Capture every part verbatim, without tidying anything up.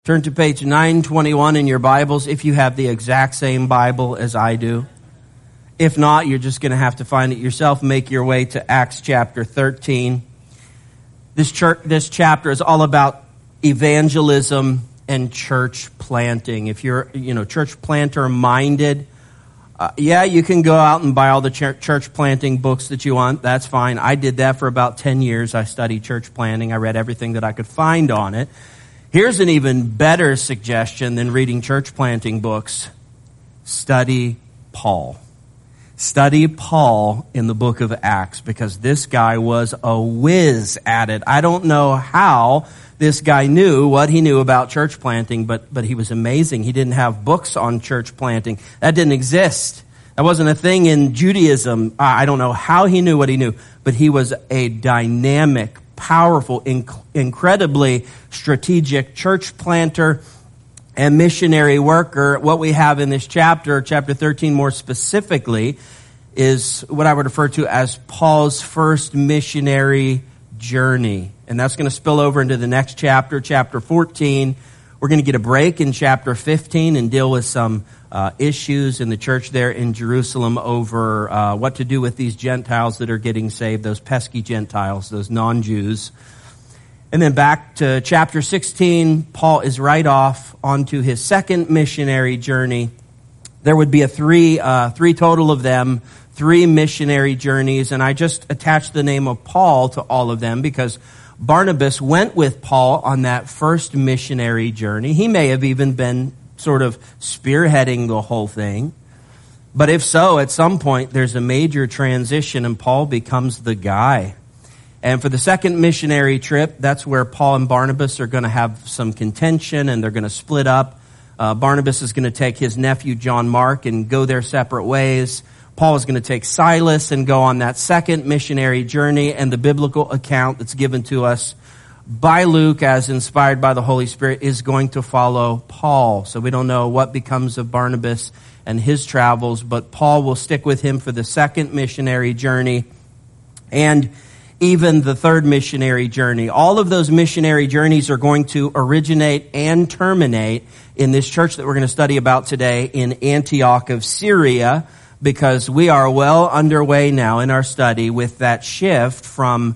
Turn to page nine twenty-one in your Bibles if you have the exact same Bible as I do. If not, you're just going to have to find it yourself. Make your way to Acts chapter thirteen. This church, this chapter is all about evangelism and church planting. If you're, you know, church planter minded, uh, yeah, you can go out and buy all the ch- church planting books that you want. That's fine. I did that for about ten years. I studied church planting. I read everything that I could find on it. Here's an even better suggestion than reading church planting books. Study Paul. Study Paul in the book of Acts, because this guy was a whiz at it. I don't know how this guy knew what he knew about church planting, but, but he was amazing. He didn't have books on church planting. That didn't exist. That wasn't a thing in Judaism. I don't know how he knew what he knew, but he was a dynamic, powerful, inc- incredibly strategic church planter and missionary worker. What we have in this chapter, chapter thirteen more specifically, is what I would refer to as Paul's first missionary journey. And that's going to spill over into the next chapter, chapter fourteen. We're going to get a break in chapter fifteen and deal with some uh, issues in the church there in Jerusalem over uh, what to do with these Gentiles that are getting saved, those pesky Gentiles, those non-Jews. And then back to chapter sixteen, Paul is right off onto his second missionary journey. There would be a three, uh, three total of them, three missionary journeys, and I just attached the name of Paul to all of them because Barnabas went with Paul on that first missionary journey. He may have even been sort of spearheading the whole thing. But if so, at some point, there's a major transition and Paul becomes the guy. And for the second missionary trip, that's where Paul and Barnabas are going to have some contention and they're going to split up. Uh, Barnabas is going to take his nephew John Mark and go their separate ways. Paul is going to take Silas and go on that second missionary journey, and the biblical account that's given to us by Luke as inspired by the Holy Spirit is going to follow Paul. So we don't know what becomes of Barnabas and his travels, but Paul will stick with him for the second missionary journey and even the third missionary journey. All of those missionary journeys are going to originate and terminate in this church that we're going to study about today in Antioch of Syria, because we are well underway now in our study with that shift from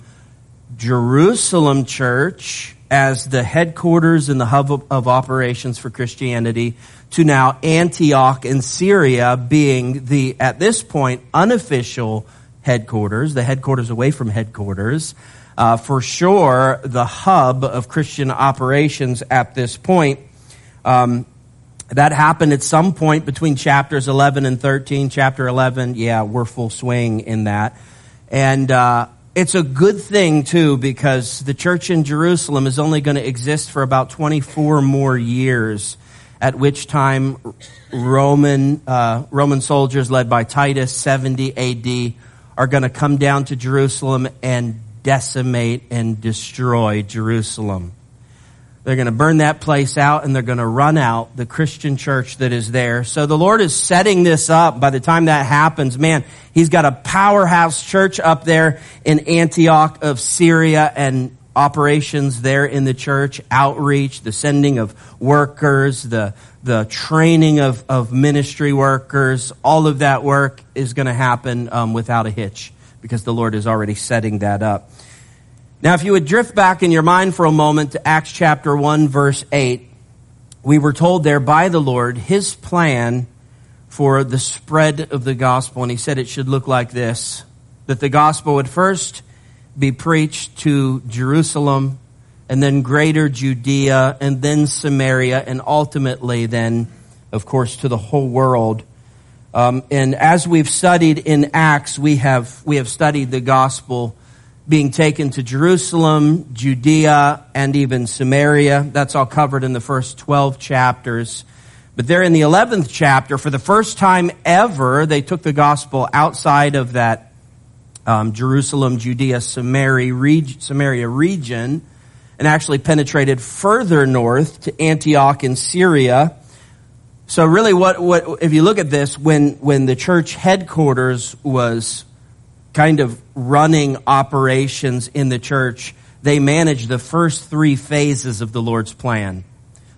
Jerusalem church as the headquarters and the hub of, of operations for Christianity to now Antioch in Syria being the, at this point, unofficial headquarters, the headquarters away from headquarters, uh, for sure the hub of Christian operations at this point. Um, That happened at some point between chapters eleven and thirteen. Chapter eleven, yeah, we're full swing in that. And uh it's a good thing, too, because the church in Jerusalem is only going to exist for about twenty-four more years, at which time Roman uh Roman soldiers led by Titus, seventy A D, are going to come down to Jerusalem and decimate and destroy Jerusalem. They're going to burn that place out, and they're going to run out the Christian church that is there. So the Lord is setting this up. By the time that happens, man, He's got a powerhouse church up there in Antioch of Syria and operations there in the church, outreach, the sending of workers, the the training of, of ministry workers. All of that work is going to happen um, without a hitch because the Lord is already setting that up. Now, if you would drift back in your mind for a moment to Acts chapter one, verse eight, we were told there by the Lord His plan for the spread of the gospel. And He said it should look like this, that the gospel would first be preached to Jerusalem, and then greater Judea, and then Samaria, and ultimately then, of course, to the whole world. Um, and as we've studied in Acts, we have we have studied the gospel being taken to Jerusalem, Judea, and even Samaria. That's all covered in the first twelve chapters. But there in the eleventh chapter, for the first time ever, they took the gospel outside of that um, Jerusalem, Judea, Samaria, reg- Samaria region, and actually penetrated further north to Antioch in Syria. So really, what what if you look at this, when when the church headquarters was kind of running operations in the church, they managed the first three phases of the Lord's plan.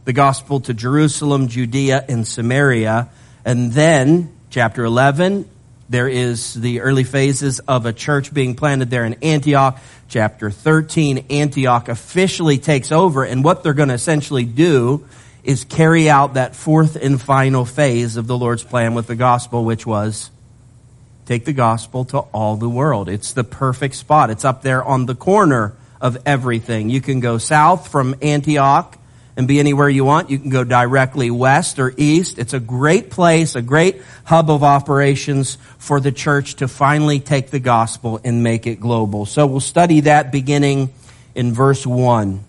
the gospel to Jerusalem, Judea, and Samaria. And then, chapter eleven, there is the early phases of a church being planted there in Antioch. Chapter thirteen, Antioch officially takes over, and what they're going to essentially do is carry out that fourth and final phase of the Lord's plan with the gospel, which was take the gospel to all the world. It's the perfect spot. It's up there on the corner of everything. You can go south from Antioch and be anywhere you want. You can go directly west or east. It's a great place, a great hub of operations for the church to finally take the gospel and make it global. So we'll study that beginning in verse one.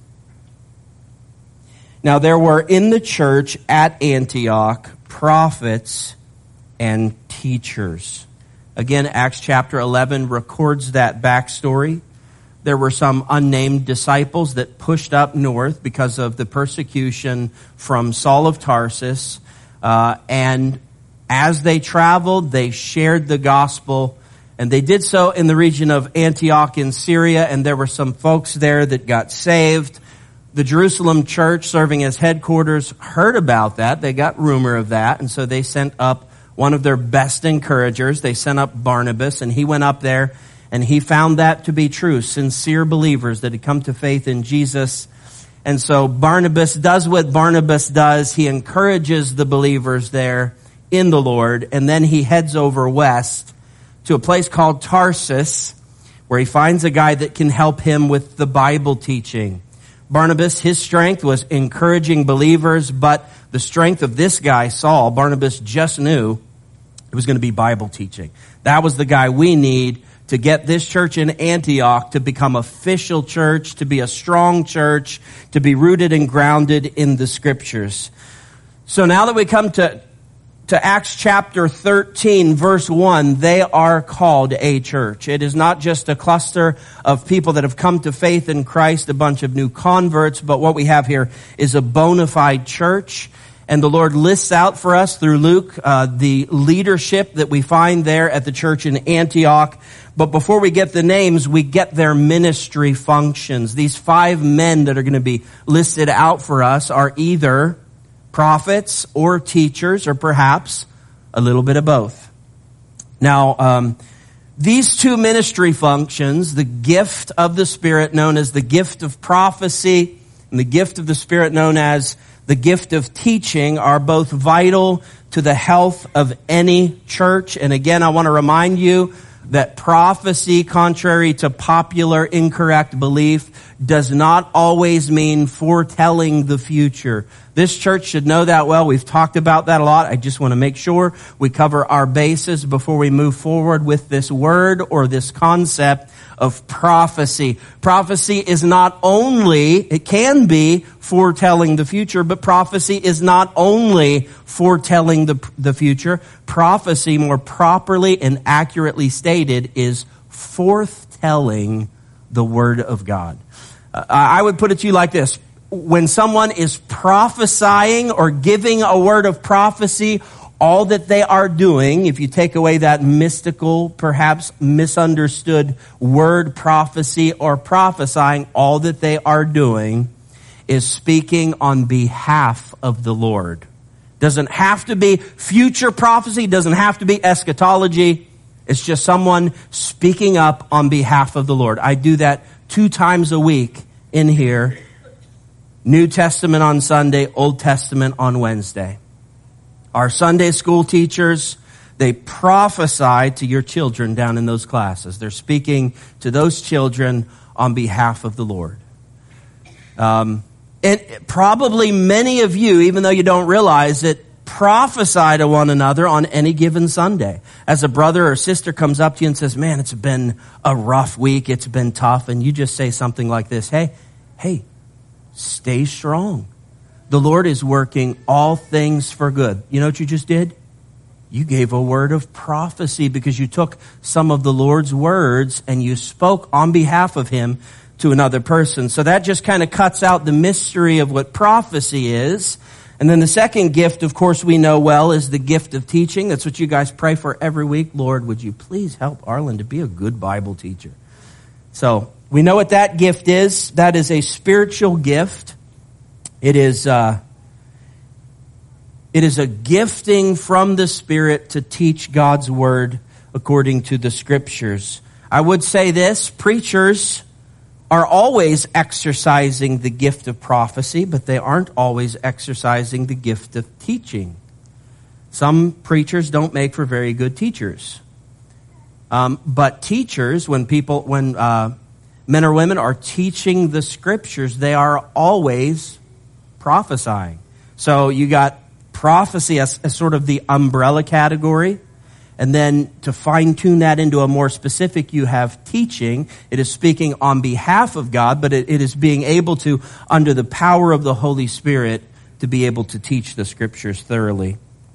Now there were in the church at Antioch prophets and teachers. Again, Acts chapter eleven records that backstory. There were some unnamed disciples that pushed up north because of the persecution from Saul of Tarsus. Uh, and as they traveled, they shared the gospel. And they did so in the region of Antioch in Syria. And there were some folks there that got saved. The Jerusalem church, serving as headquarters, heard about that. They got rumor of that. And so they sent up one of their best encouragers. They sent up Barnabas. And he went up there. And he found that to be true, sincere believers that had come to faith in Jesus. And so Barnabas does what Barnabas does. He encourages the believers there in the Lord. And then he heads over west to a place called Tarsus, where he finds a guy that can help him with the Bible teaching. Barnabas, his strength was encouraging believers, but the strength of this guy, Saul, Barnabas just knew it was going to be Bible teaching. That was the guy we need to get this church in Antioch to become official church, to be a strong church, to be rooted and grounded in the Scriptures. So now that we come to, to Acts chapter thirteen, verse one, they are called a church. It is not just a cluster of people that have come to faith in Christ, a bunch of new converts, but what we have here is a bona fide church. And the Lord lists out for us through Luke uh, the leadership that we find there at the church in Antioch. But before we get the names, we get their ministry functions. These five men that are going to be listed out for us are either prophets or teachers, or perhaps a little bit of both. Now, um, these two ministry functions, the gift of the Spirit known as the gift of prophecy and the gift of the Spirit known as the gift of teaching, are both vital to the health of any church. And again, I want to remind you that prophecy, contrary to popular incorrect belief, does not always mean foretelling the future. This church should know that well. We've talked about that a lot. I just want to make sure we cover our bases before we move forward with this word or this concept of prophecy. Prophecy is not only, it can be foretelling the future, but prophecy is not only foretelling the, the future. Prophecy, more properly and accurately stated, is forthtelling the Word of God. Uh, I would put it to you like this. When someone is prophesying or giving a word of prophecy, all that they are doing, if you take away that mystical, perhaps misunderstood word prophecy or prophesying, all that they are doing is speaking on behalf of the Lord. Doesn't have to be future prophecy, doesn't have to be eschatology. It's just someone speaking up on behalf of the Lord. I do that two times a week in here. New Testament on Sunday, Old Testament on Wednesday. Our Sunday school teachers, they prophesy to your children down in those classes. They're speaking to those children on behalf of the Lord. Um, and probably many of you, even though you don't realize it, prophesy to one another on any given Sunday. As a brother or sister comes up to you and says, man, it's been a rough week, it's been tough, and you just say something like this, hey, hey, stay strong. The Lord is working all things for good. You know what you just did? You gave a word of prophecy because you took some of the Lord's words and you spoke on behalf of Him to another person. So that just kind of cuts out the mystery of what prophecy is. And then the second gift, of course, we know well is the gift of teaching. That's what you guys pray for every week. Lord, would you please help Arlen to be a good Bible teacher? So we know what that gift is. That is a spiritual gift. It is uh, It is a gifting from the Spirit to teach God's word according to the Scriptures. I would say this, preachers are always exercising the gift of prophecy, but they aren't always exercising the gift of teaching. Some preachers don't make for very good teachers. Um, but teachers, when people, when uh, men or women are teaching the Scriptures, they are always prophesying. So you got prophecy as, as sort of the umbrella category. And then to fine-tune that into a more specific, you have teaching. It is speaking on behalf of God, but it, it is being able to, under the power of the Holy Spirit, to be able to teach the Scriptures thoroughly.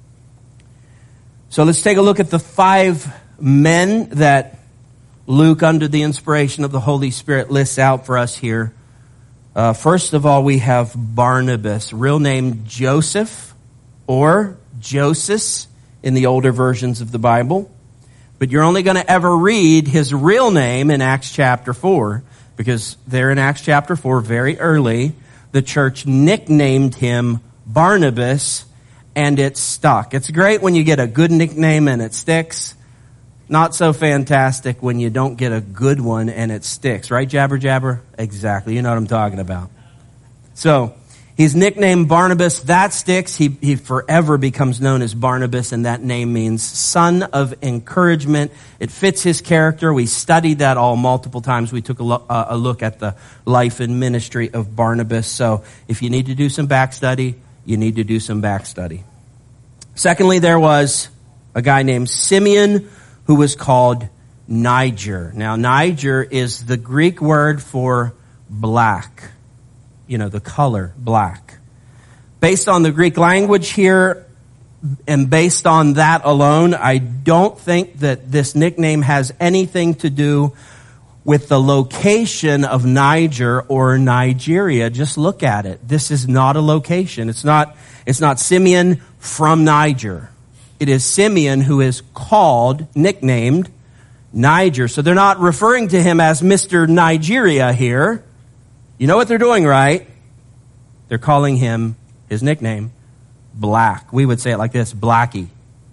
So let's take a look at the five men that Luke, under the inspiration of the Holy Spirit, lists out for us here. Uh, first of all, we have Barnabas, real name Joseph or Joseph in the older versions of the Bible. But you're only going to ever read his real name in Acts chapter four, because there in Acts chapter four, very early, the church nicknamed him Barnabas, and it stuck. It's great when you get a good nickname and it sticks. Not so fantastic when you don't get a good one and it sticks. Right, Jabber Jabber? Exactly. You know what I'm talking about. So, he's nicknamed Barnabas. That sticks. He, he forever becomes known as Barnabas, and that name means son of encouragement. It fits his character. We studied that all multiple times. We took a, lo- uh, a look at the life and ministry of Barnabas. So if you need to do some back study, you need to do some back study. Secondly, there was a guy named Simeon who was called Niger. Now, Niger is the Greek word for black. You know, the color black. Based on the Greek language here, and based on that alone, I don't think that this nickname has anything to do with the location of Niger or Nigeria. Just look at it. This is not a location. It's not, it's not Simeon from Niger. It is Simeon who is called, nicknamed Niger. So they're not referring to him as Mister Nigeria here. You know what they're doing, right? They're calling him, his nickname, Black. We would say it like this, Blackie.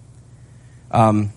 Um,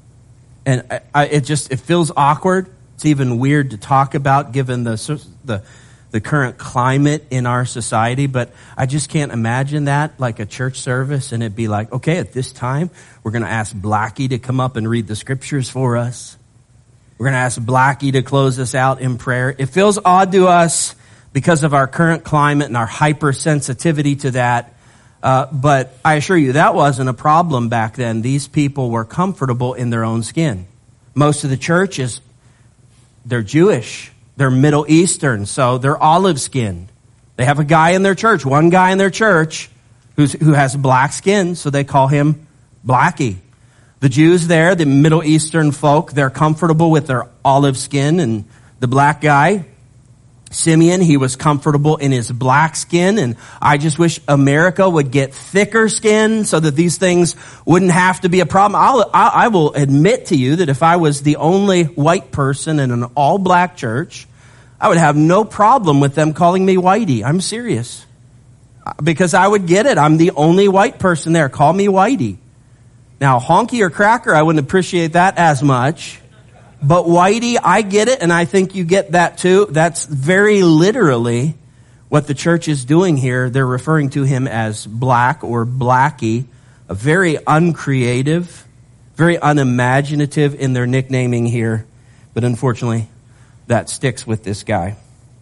and I, I, it just, it feels awkward. It's even weird to talk about given the, the, the current climate in our society. But I just can't imagine that, like a church service, and it'd be like, okay, at this time, we're going to ask Blackie to come up and read the Scriptures for us. We're going to ask Blackie to close us out in prayer. It feels odd to us because of our current climate and our hypersensitivity to that. Uh, but I assure you, that wasn't a problem back then. These people were comfortable in their own skin. Most of the churches, they're Jewish. They're Middle Eastern, so they're olive-skinned. They have a guy in their church, one guy in their church who's, who has black skin, so they call him Blackie. The Jews there, the Middle Eastern folk, they're comfortable with their olive skin, and the black guy, Simeon, he was comfortable in his black skin, and I just wish America would get thicker skin so that these things wouldn't have to be a problem. I'll, I, I will admit to you that if I was the only white person in an all-black church, I would have no problem with them calling me Whitey. I'm serious. Because I would get it. I'm the only white person there. Call me Whitey. Now, honky or cracker, I wouldn't appreciate that as much. But Whitey, I get it, and I think you get that too. That's very literally what the church is doing here. They're referring to him as Black or Blackie, a very uncreative, very unimaginative in their nicknaming here. But unfortunately, that sticks with this guy.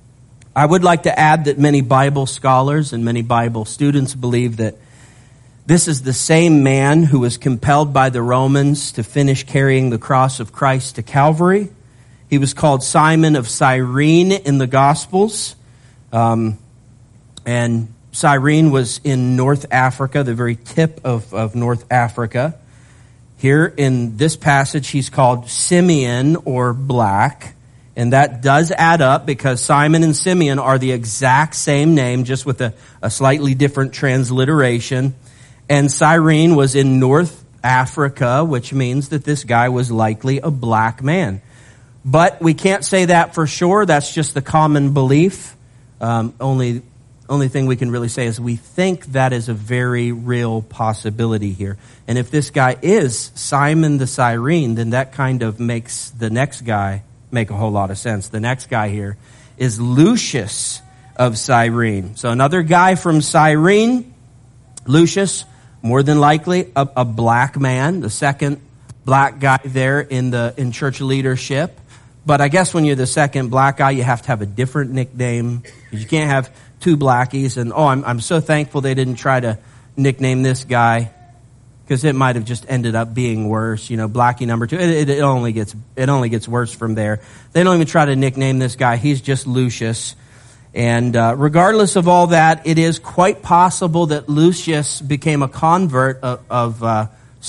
I would like to add that many Bible scholars and many Bible students believe that this is the same man who was compelled by the Romans to finish carrying the cross of Christ to Calvary. He was called Simon of Cyrene in the Gospels. Um, and Cyrene was in North Africa, the very tip of, of North Africa. Here in this passage, he's called Simeon or Black. And that does add up because Simon and Simeon are the exact same name, just with a, a slightly different transliteration. And Cyrene was in North Africa, which means that this guy was likely a black man. But we can't say that for sure. That's just the common belief. Um, only Only thing we can really say is we think that is a very real possibility here. And if this guy is Simon the Cyrene, then that kind of makes the next guy make a whole lot of sense. The next guy here is Lucius of Cyrene. So another guy from Cyrene, Lucius, more than likely a, a black man, the second black guy there in the in church leadership. But I guess when you're the second black guy, you have to have a different nickname. You can't have two blackies. And oh, I'm I'm so thankful they didn't try to nickname this guy, because it might have just ended up being worse. You know, Blackie number two. It, it, it only gets it only gets worse from there. They don't even try to nickname this guy. He's just Lucius. And uh, regardless of all that, it is quite possible that Lucius became a convert of, of uh,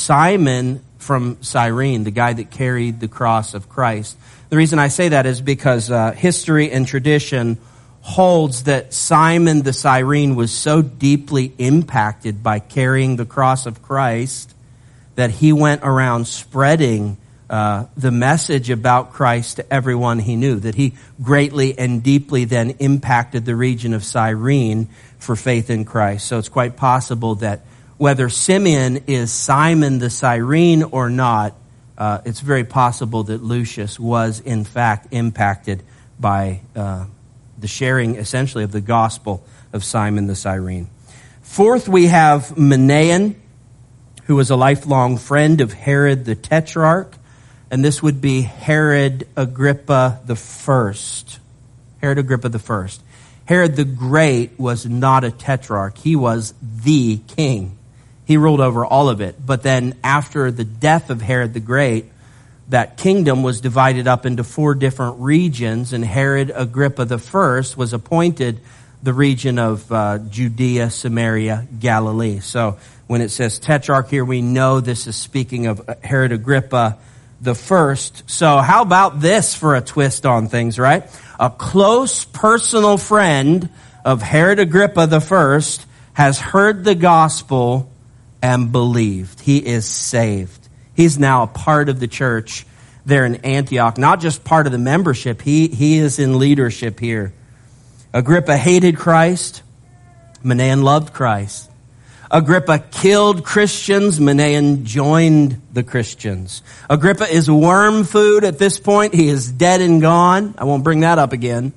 Simon from Cyrene, the guy that carried the cross of Christ. The reason I say that is because uh, history and tradition holds that Simon the Cyrene was so deeply impacted by carrying the cross of Christ that he went around spreading uh, the message about Christ to everyone he knew, that he greatly and deeply then impacted the region of Cyrene for faith in Christ. So it's quite possible that whether Simeon is Simon the Cyrene or not, uh, it's very possible that Lucius was in fact impacted by uh, the sharing essentially of the gospel of Simon the Cyrene. Fourth, we have Manaen, who was a lifelong friend of Herod the Tetrarch, and this would be Herod Agrippa the First. Herod Agrippa the First. Herod the Great was not a tetrarch. He was the king. He ruled over all of it. But then after the death of Herod the Great, that kingdom was divided up into four different regions, and Herod Agrippa the First was appointed the region of uh, Judea, Samaria, Galilee. So when it says tetrarch here, we know this is speaking of Herod Agrippa the First. So how about this for a twist on things, right? A close personal friend of Herod Agrippa the First has heard the gospel and believed. He is saved. He's now a part of the church there in Antioch. Not just part of the membership. He, he is in leadership here. Agrippa hated Christ. Manaen loved Christ. Agrippa killed Christians. Manaen joined the Christians. Agrippa is worm food at this point. He is dead and gone. I won't bring that up again.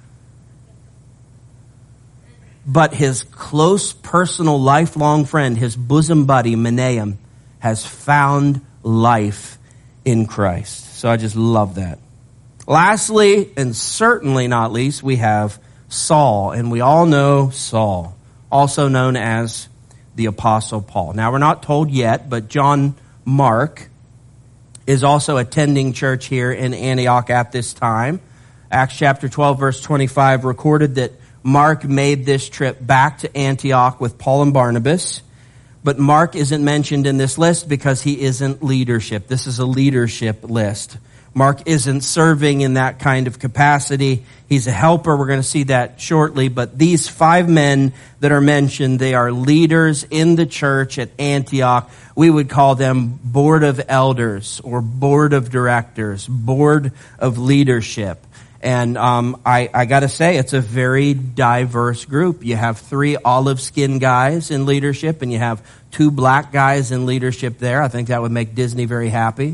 But his close, personal, lifelong friend, his bosom buddy, Manaen, has found life in Christ. So I just love that. Lastly, and certainly not least, we have Saul. And we all know Saul, also known as the Apostle Paul. Now, we're not told yet, but John Mark is also attending church here in Antioch at this time. Acts chapter twelve, verse twenty-five recorded that Mark made this trip back to Antioch with Paul and Barnabas. But Mark isn't mentioned in this list because he isn't leadership. This is a leadership list. Mark isn't serving in that kind of capacity. He's a helper. We're going to see that shortly. But these five men that are mentioned, they are leaders in the church at Antioch. We would call them board of elders or board of directors, board of leadership. And um, I, I got to say, it's a very diverse group. You have three olive-skinned guys in leadership, and you have two black guys in leadership there. I think that would make Disney very happy.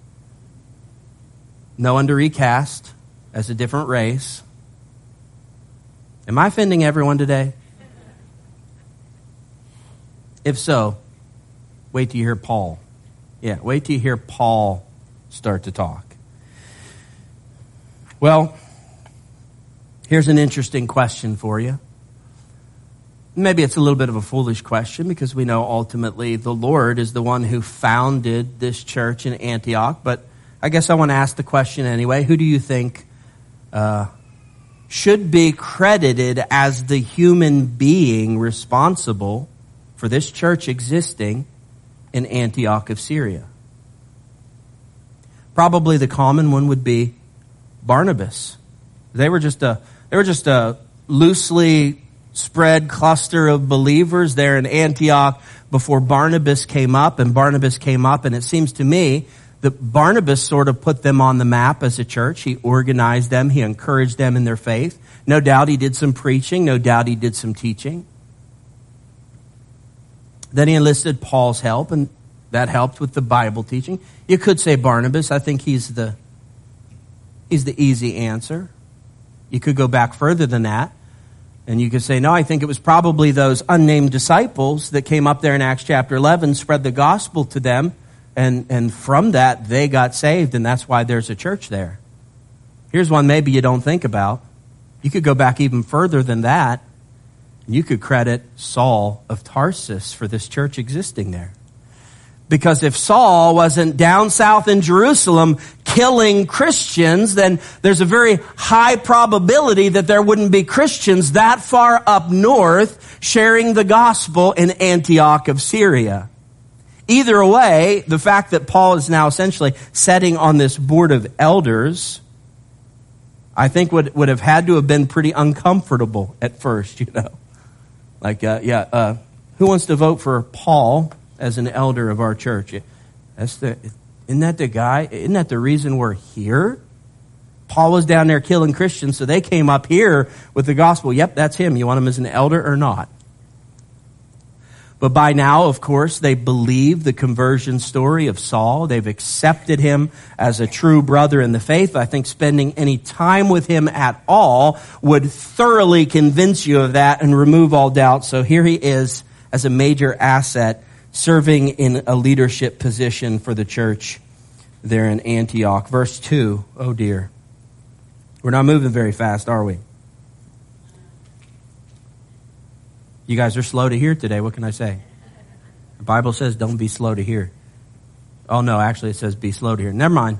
No one to recast as a different race. Am I offending everyone today? If so, wait till you hear Paul. Yeah, wait till you hear Paul start to talk. Well, here's an interesting question for you. Maybe it's a little bit of a foolish question because we know ultimately the Lord is the one who founded this church in Antioch. But I guess I want to ask the question anyway. Who do you think uh, should be credited as the human being responsible for this church existing in Antioch of Syria? Probably the common one would be Barnabas. They were just a they were just a loosely spread cluster of believers there in Antioch before Barnabas came up, and Barnabas came up, and it seems to me The Barnabas sort of put them on the map as a church. He organized them. He encouraged them in their faith. No doubt he did some preaching. No doubt he did some teaching. Then he enlisted Paul's help, and that helped with the Bible teaching. You could say Barnabas. I think he's the, he's the easy answer. You could go back further than that. And you could say, no, I think it was probably those unnamed disciples that came up there in Acts chapter eleven, spread the gospel to them. And and from that, they got saved, and that's why there's a church there. Here's one maybe you don't think about. You could go back even further than that. You could credit Saul of Tarsus for this church existing there. Because if Saul wasn't down south in Jerusalem killing Christians, then there's a very high probability that there wouldn't be Christians that far up north sharing the gospel in Antioch of Syria. Either way, the fact that Paul is now essentially sitting on this board of elders, I think would, would have had to have been pretty uncomfortable at first, you know. Like, uh, yeah, uh, who wants to vote for Paul as an elder of our church? That's the, isn't that the guy? Isn't that the reason we're here? Paul was down there killing Christians, so they came up here with the gospel. Yep, that's him. You want him as an elder or not? But by now, of course, they believe the conversion story of Saul. They've accepted him as a true brother in the faith. I think spending any time with him at all would thoroughly convince you of that and remove all doubt. So here he is as a major asset, serving in a leadership position for the church there in Antioch. Verse two, oh dear. We're not moving very fast, are we? You guys are slow to hear today. What can I say? The Bible says don't be slow to hear. Oh, no, actually it says be slow to hear. Never mind.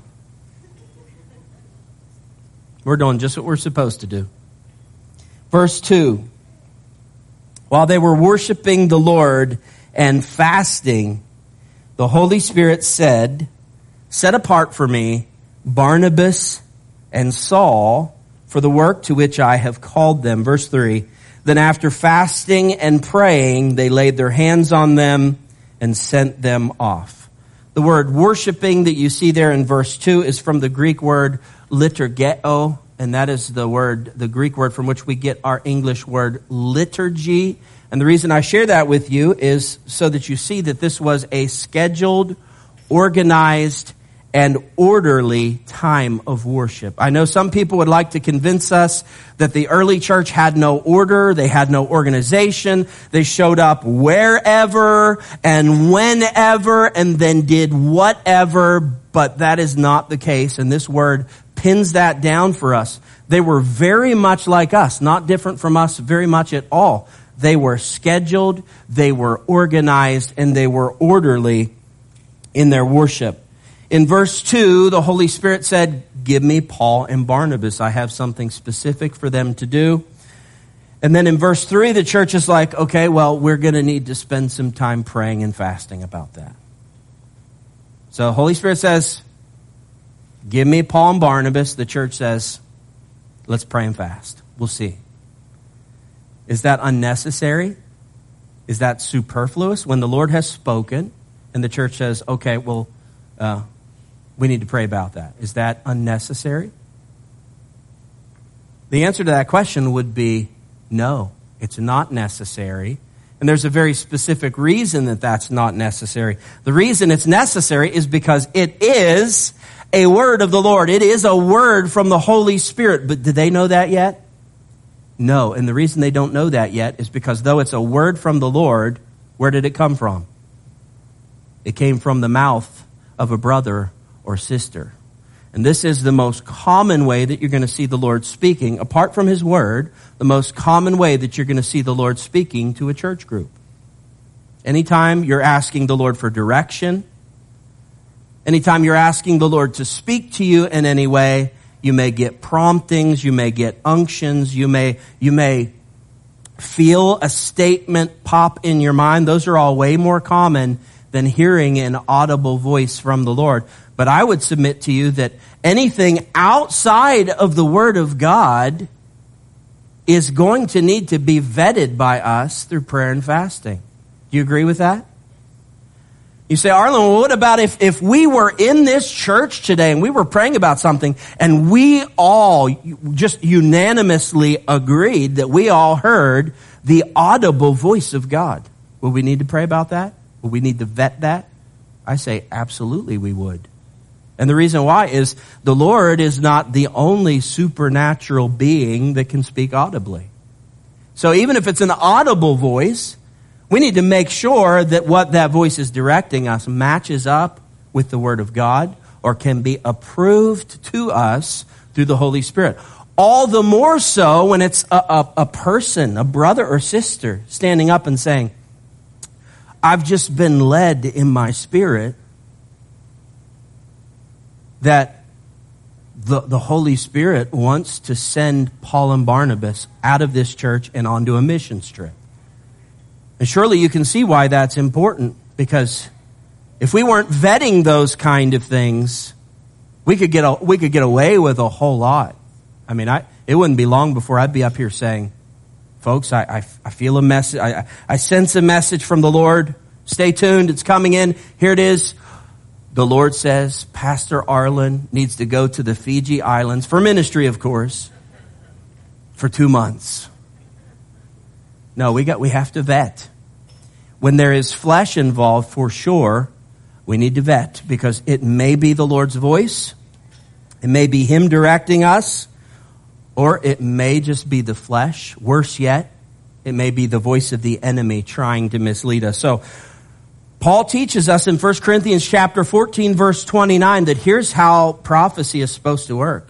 We're doing just what we're supposed to do. Verse two. While they were worshiping the Lord and fasting, the Holy Spirit said, set apart for me Barnabas and Saul for the work to which I have called them. Verse three. Then after fasting and praying, they laid their hands on them and sent them off. The word worshiping that you see there in verse two is from the Greek word liturgeo, and that is the word, the Greek word from which we get our English word liturgy. And the reason I share that with you is so that you see that this was a scheduled, organized, and orderly time of worship. I know some people would like to convince us that the early church had no order, they had no organization, they showed up wherever and whenever and then did whatever, but that is not the case, and this word pins that down for us. They were very much like us, not different from us very much at all. They were scheduled, they were organized, and they were orderly in their worship. In verse two, the Holy Spirit said, give me Paul and Barnabas. I have something specific for them to do. And then in verse three, the church is like, okay, well, we're going to need to spend some time praying and fasting about that. So the Holy Spirit says, give me Paul and Barnabas. The church says, let's pray and fast. We'll see. Is that unnecessary? Is that superfluous? When the Lord has spoken and the church says, okay, well, uh, we need to pray about that. Is that unnecessary? The answer to that question would be no, it's not necessary. And there's a very specific reason that that's not necessary. The reason it's necessary is because it is a word of the Lord. It is a word from the Holy Spirit. But do they know that yet? No. And the reason they don't know that yet is because though it's a word from the Lord, where did it come from? It came from the mouth of a brother or sister. And this is the most common way that you're going to see the Lord speaking, apart from his word, the most common way that you're going to see the Lord speaking to a church group. Anytime you're asking the Lord for direction, anytime you're asking the Lord to speak to you in any way, you may get promptings, you may get unctions, you may, you may feel a statement pop in your mind. Those are all way more common than hearing an audible voice from the Lord. But I would submit to you that anything outside of the Word of God is going to need to be vetted by us through prayer and fasting. Do you agree with that? You say, Arlen, well, what about if, if we were in this church today and we were praying about something and we all just unanimously agreed that we all heard the audible voice of God? Will we need to pray about that? Will we need to vet that? I say, absolutely we would. And the reason why is the Lord is not the only supernatural being that can speak audibly. So even if it's an audible voice, we need to make sure that what that voice is directing us matches up with the Word of God or can be approved to us through the Holy Spirit. All the more so when it's a, a, a person, a brother or sister, standing up and saying, I've just been led in my spirit that the, the Holy Spirit wants to send Paul and Barnabas out of this church and onto a missions trip. And surely you can see why that's important, because if we weren't vetting those kind of things, we could get a, we could get away with a whole lot. I mean, I it wouldn't be long before I'd be up here saying, folks, I, I, I feel a message, I, I sense a message from the Lord. Stay tuned, it's coming in. Here it is. The Lord says Pastor Arlen needs to go to the Fiji Islands, for ministry, of course, for two months. No, we got we have to vet. When there is flesh involved, for sure, we need to vet, because it may be the Lord's voice, it may be Him directing us, or it may just be the flesh. Worse yet, it may be the voice of the enemy trying to mislead us. So Paul teaches us in First Corinthians chapter fourteen, verse twenty-nine, that here's how prophecy is supposed to work.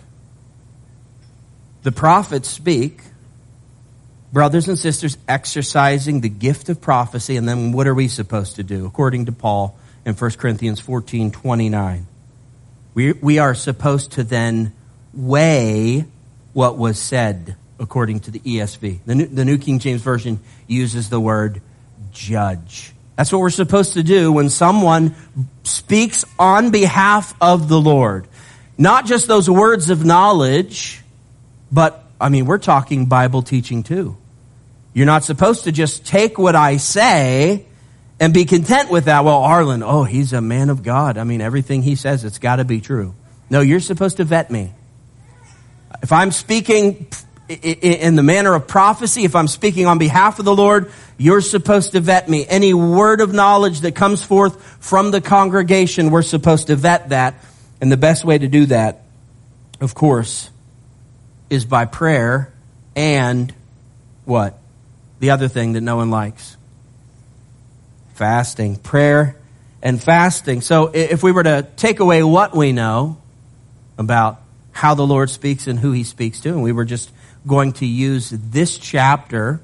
The prophets speak, brothers and sisters exercising the gift of prophecy, and then what are we supposed to do? According to Paul in First Corinthians fourteen, twenty-nine. We, we are supposed to then weigh what was said, according to the E S V. The New, the New King James Version uses the word judge. That's what we're supposed to do when someone speaks on behalf of the Lord. Not just those words of knowledge, but, I mean, we're talking Bible teaching too. You're not supposed to just take what I say and be content with that. Well, Arlen, oh, he's a man of God. I mean, everything he says, it's got to be true. No, you're supposed to vet me. If I'm speaking in the manner of prophecy, if I'm speaking on behalf of the Lord, you're supposed to vet me. Any word of knowledge that comes forth from the congregation, we're supposed to vet that. And the best way to do that, of course, is by prayer and what? The other thing that no one likes. Fasting. Prayer and fasting. So if we were to take away what we know about how the Lord speaks and who He speaks to, and we were just going to use this chapter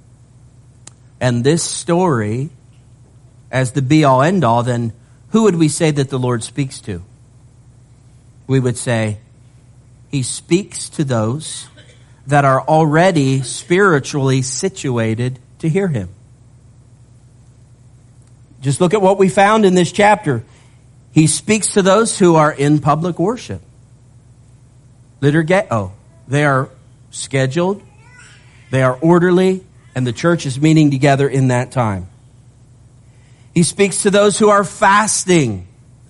and this story as the be-all, end-all, then who would we say that the Lord speaks to? We would say He speaks to those that are already spiritually situated to hear Him. Just look at what we found in this chapter. He speaks to those who are in public worship. Liturgeo. They are scheduled, they are orderly, and the church is meeting together in that time. He speaks to those who are fasting.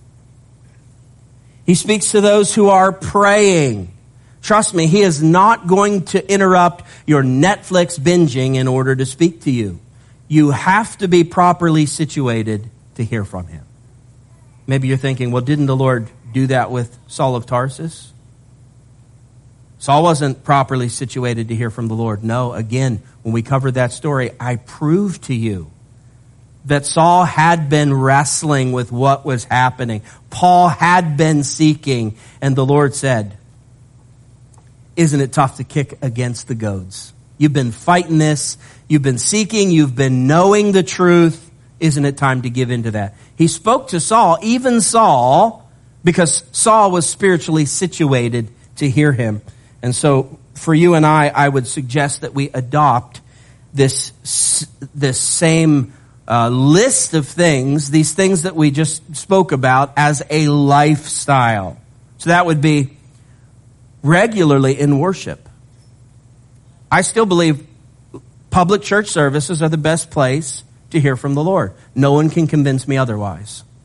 He speaks to those who are praying. Trust me, He is not going to interrupt your Netflix binging in order to speak to you. You have to be properly situated to hear from Him. Maybe you're thinking, well, didn't the Lord do that with Saul of Tarsus? Saul wasn't properly situated to hear from the Lord. No, again, when we covered that story, I proved to you that Saul had been wrestling with what was happening. Paul had been seeking, and the Lord said, isn't it tough to kick against the goads? You've been fighting this. You've been seeking. You've been knowing the truth. Isn't it time to give into that? He spoke to Saul, even Saul, because Saul was spiritually situated to hear Him. And so for you and I, I would suggest that we adopt this, this same uh, list of things, these things that we just spoke about, as a lifestyle. So that would be regularly in worship. I still believe public church services are the best place to hear from the Lord. No one can convince me otherwise.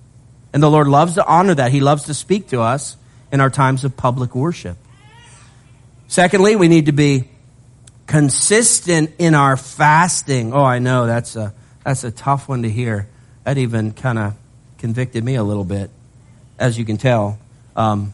And the Lord loves to honor that. He loves to speak to us in our times of public worship. Secondly, we need to be consistent in our fasting. Oh, I know, that's a, that's a tough one to hear. That even kind of convicted me a little bit, as you can tell. Um,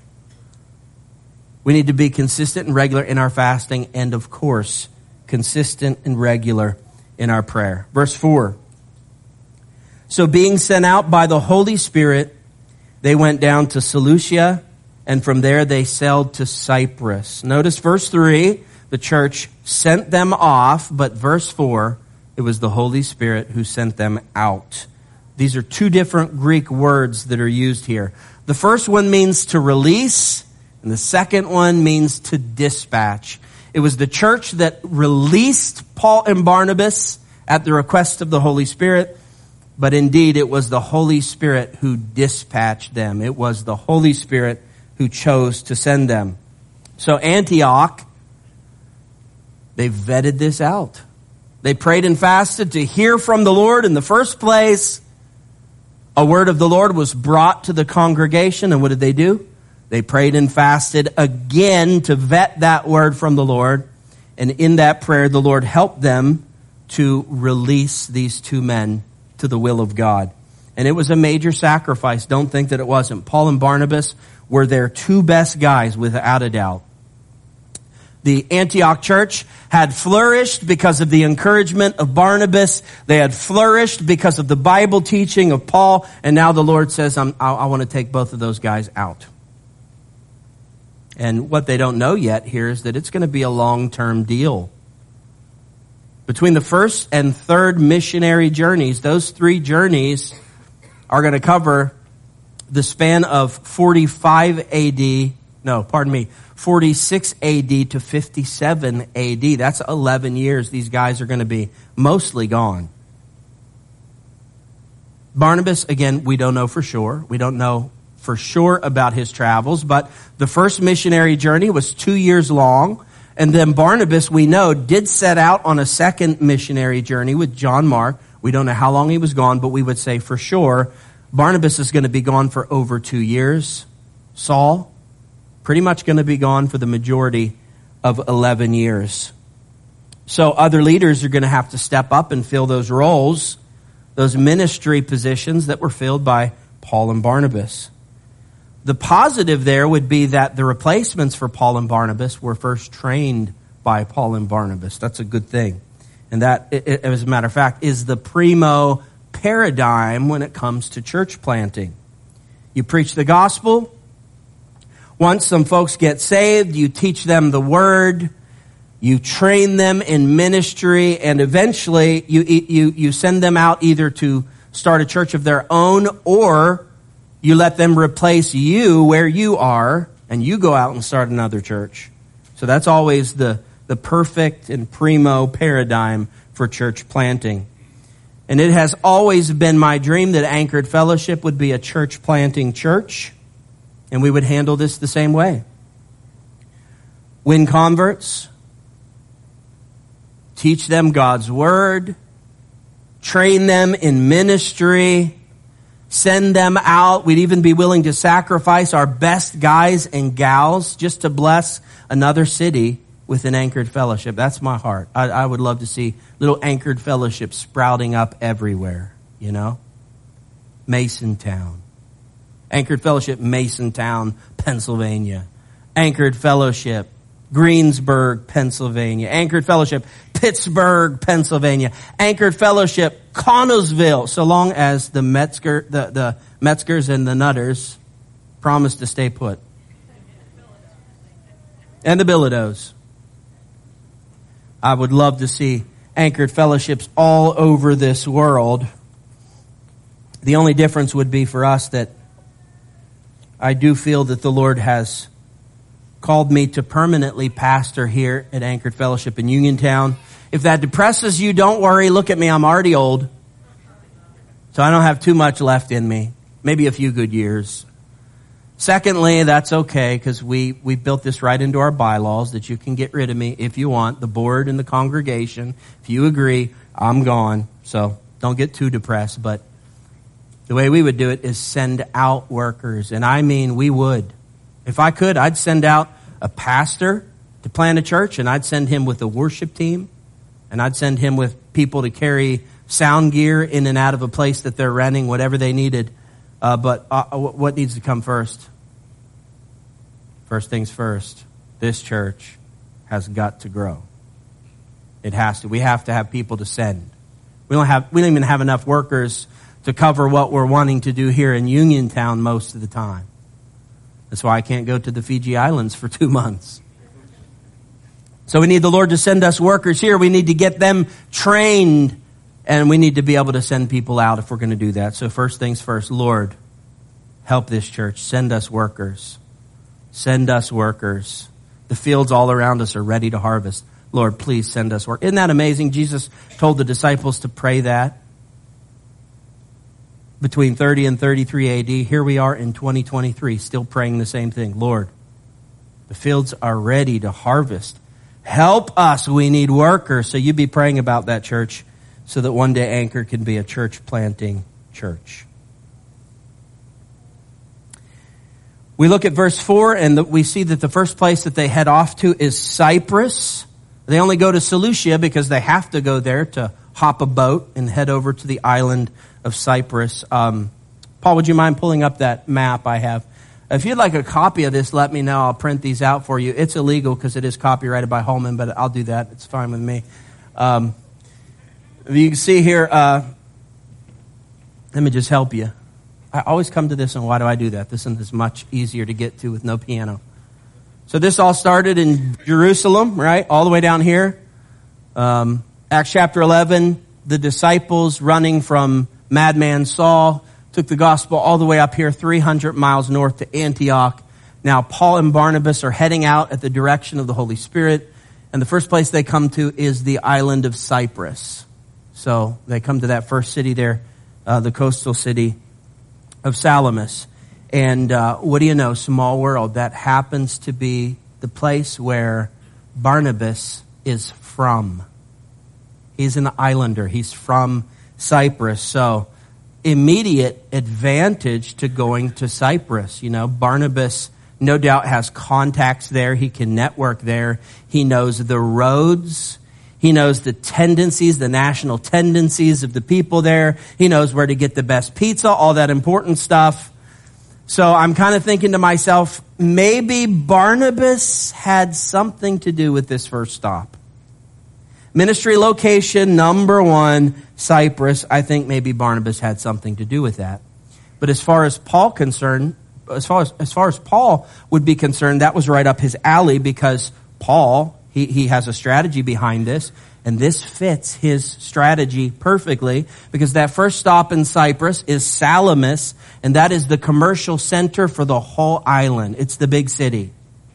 we need to be consistent and regular in our fasting, and of course, consistent and regular in our prayer. Verse four. So being sent out by the Holy Spirit, they went down to Seleucia, and from there they sailed to Cyprus. Notice verse three, the church sent them off, but verse four, it was the Holy Spirit who sent them out. These are two different Greek words that are used here. The first one means to release, and the second one means to dispatch. It was the church that released Paul and Barnabas at the request of the Holy Spirit, but indeed it was the Holy Spirit who dispatched them. It was the Holy Spirit who chose to send them. So Antioch, they vetted this out. They prayed and fasted to hear from the Lord in the first place. A word of the Lord was brought to the congregation, and what did they do? They prayed and fasted again to vet that word from the Lord. And in that prayer, the Lord helped them to release these two men to the will of God. And it was a major sacrifice. Don't think that it wasn't. Paul and Barnabas were their two best guys, without a doubt. The Antioch church had flourished because of the encouragement of Barnabas. They had flourished because of the Bible teaching of Paul. And now the Lord says, I'm, I, I want to take both of those guys out. And what they don't know yet here is that it's going to be a long-term deal. Between the first and third missionary journeys, those three journeys are going to cover the span of forty-five A D, no, pardon me, forty-six A D to fifty-seven A D. That's eleven years. These guys are going to be mostly gone. Barnabas, again, we don't know for sure. We don't know for sure about his travels, but the first missionary journey was two years long. And then Barnabas, we know, did set out on a second missionary journey with John Mark. We don't know how long he was gone, but we would say for sure Barnabas is going to be gone for over two years. Saul, pretty much going to be gone for the majority of eleven years. So other leaders are going to have to step up and fill those roles, those ministry positions that were filled by Paul and Barnabas. The positive there would be that the replacements for Paul and Barnabas were first trained by Paul and Barnabas. That's a good thing. And that, as a matter of fact, is the primo paradigm when it comes to church planting. You preach the gospel. Once some folks get saved, you teach them the word. You train them in ministry, and eventually you, you, you send them out either to start a church of their own, or you let them replace you where you are, and you go out and start another church. So that's always the, the perfect and primo paradigm for church planting. And it has always been my dream that Anchored Fellowship would be a church planting church, and we would handle this the same way. Win converts, teach them God's word, train them in ministry, send them out. We'd even be willing to sacrifice our best guys and gals just to bless another city with an Anchored Fellowship. That's my heart. I, I would love to see little Anchored Fellowships sprouting up everywhere, you know? Masontown. Anchored Fellowship, Masontown, Pennsylvania. Anchored Fellowship, Greensburg, Pennsylvania. Anchored Fellowship, Pittsburgh, Pennsylvania. Anchored Fellowship, Connellsville, so long as the Metzger, the, the Metzgers and the Nutters promise to stay put. And the Bilodeaus. I would love to see Anchored Fellowships all over this world. The only difference would be for us that I do feel that the Lord has called me to permanently pastor here at Anchored Fellowship in Uniontown. If that depresses you, don't worry. Look at me. I'm already old. So I don't have too much left in me. Maybe a few good years. Secondly, that's okay because we, we built this right into our bylaws that you can get rid of me if you want. The board and the congregation. If you agree, I'm gone. So don't get too depressed. But The way we would do it is send out workers. And I mean, we would. If I could, I'd send out a pastor to plant a church, and I'd send him with a worship team, and I'd send him with people to carry sound gear in and out of a place that they're renting, whatever they needed. Uh, but uh, what needs to come first? First things first. This church has got to grow. It has to. We have to have people to send. We don't have. We don't even have enough workers to cover what we're wanting to do here in Uniontown most of the time. That's why I can't go to the Fiji Islands for two months. So we need the Lord to send us workers here. We need to get them trained, and we need to be able to send people out if we're going to do that. So first things first, Lord, help this church. Send us workers. Send us workers. The fields all around us are ready to harvest. Lord, please send us work. Isn't that amazing? Jesus told the disciples to pray that between thirty and thirty-three A D. Here we are in twenty twenty-three, still praying the same thing. Lord, the fields are ready to harvest. Help us. We need workers. So you be praying about that, church, so that one day Anchor can be a church planting church. We look at verse four, and the, we see that the first place that they head off to is Cyprus. They only go to Seleucia because they have to go there to hop a boat and head over to the island of Cyprus. Um, Paul, would you mind pulling up that map I have? If you'd like a copy of this, let me know. I'll print these out for you. It's illegal because it is copyrighted by Holman, but I'll do that. It's fine with me. Um, you can see here, uh, let me just help you. I always come to this, and why do I do that? This one is much easier to get to with no piano. So this all started in Jerusalem, right? All the way down here. Um, Acts chapter eleven, the disciples running from madman Saul took the gospel all the way up here, three hundred miles north to Antioch. Now, Paul and Barnabas are heading out at the direction of the Holy Spirit. And the first place they come to is the island of Cyprus. So they come to that first city there, uh, the coastal city of Salamis. And uh, what do you know? Small world. That happens to be the place where Barnabas is from. He's an islander. He's from Cyprus. So immediate advantage to going to Cyprus. You know, Barnabas no doubt has contacts there. He can network there. He knows the roads. He knows the tendencies, the national tendencies of the people there. He knows where to get the best pizza, all that important stuff. So I'm kind of thinking to myself, maybe Barnabas had something to do with this first stop. Ministry location number one, Cyprus. I think maybe Barnabas had something to do with that. But as far as Paul concerned, as far as, as far as Paul would be concerned, that was right up his alley because Paul, he, he has a strategy behind this. And this fits his strategy perfectly because that first stop in Cyprus is Salamis, and that is the commercial center for the whole island. It's the big city.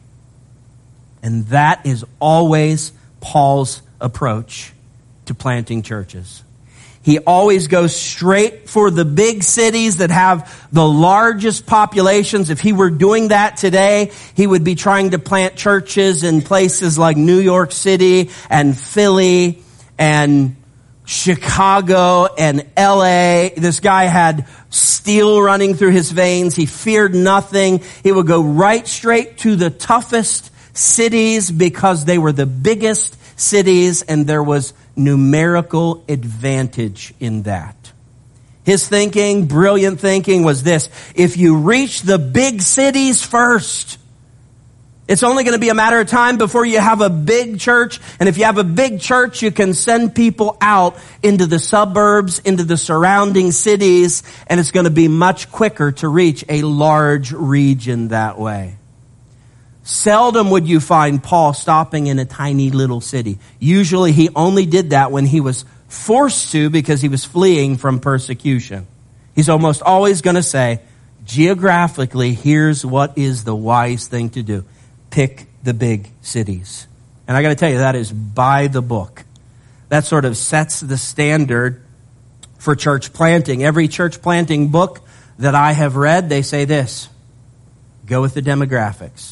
And that is always Paul's approach to planting churches. He always goes straight for the big cities that have the largest populations. If he were doing that today, he would be trying to plant churches in places like New York City and Philly and Chicago and L A. This guy had steel running through his veins. He feared nothing. He would go right straight to the toughest cities because they were the biggest cities, and there was numerical advantage in that. His thinking, brilliant thinking, was this: if you reach the big cities first, it's only going to be a matter of time before you have a big church. And if you have a big church, you can send people out into the suburbs, into the surrounding cities, and it's going to be much quicker to reach a large region that way. Seldom would you find Paul stopping in a tiny little city. Usually he only did that when he was forced to because he was fleeing from persecution. He's almost always going to say, geographically, here's what is the wise thing to do. Pick the big cities. And I got to tell you, that is by the book. That sort of sets the standard for church planting. Every church planting book that I have read, they say this: go with the demographics.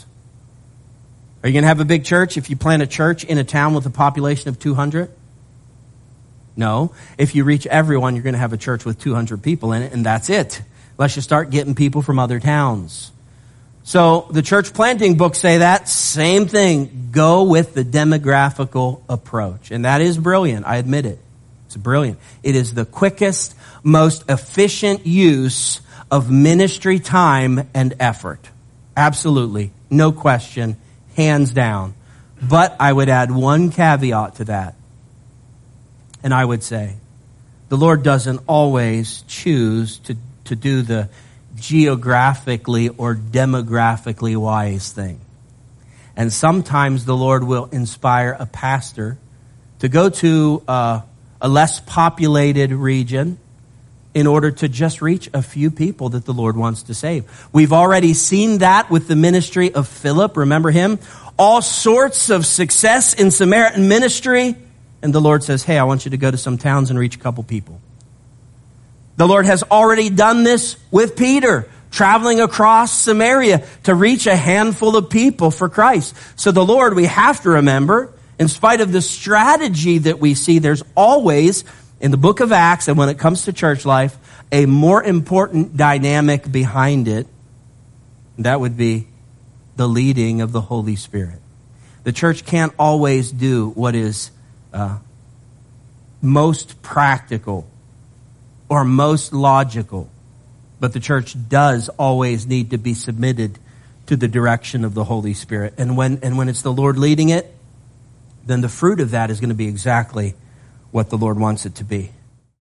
Are you going to have a big church if you plant a church in a town with a population of two hundred? No. If you reach everyone, you're going to have a church with two hundred people in it, and that's it. Unless you start getting people from other towns. So the church planting books say that same thing. Go with the demographical approach. And that is brilliant. I admit it. It's brilliant. It is the quickest, most efficient use of ministry time and effort. Absolutely. No question. Hands down. But I would add one caveat to that. And I would say, the Lord doesn't always choose to, to do the geographically or demographically wise thing. And sometimes the Lord will inspire a pastor to go to uh, a less populated region in order to just reach a few people that the Lord wants to save. We've already seen that with the ministry of Philip. Remember him? All sorts of success in Samaritan ministry. And the Lord says, hey, I want you to go to some towns and reach a couple people. The Lord has already done this with Peter, traveling across Samaria to reach a handful of people for Christ. So the Lord, we have to remember, in spite of the strategy that we see, there's always, in the book of Acts, and when it comes to church life, a more important dynamic behind it. That would be the leading of the Holy Spirit. The church can't always do what is uh, most practical or most logical. But the church does always need to be submitted to the direction of the Holy Spirit. And when and when it's the Lord leading it, then the fruit of that is going to be exactly what the Lord wants it to be.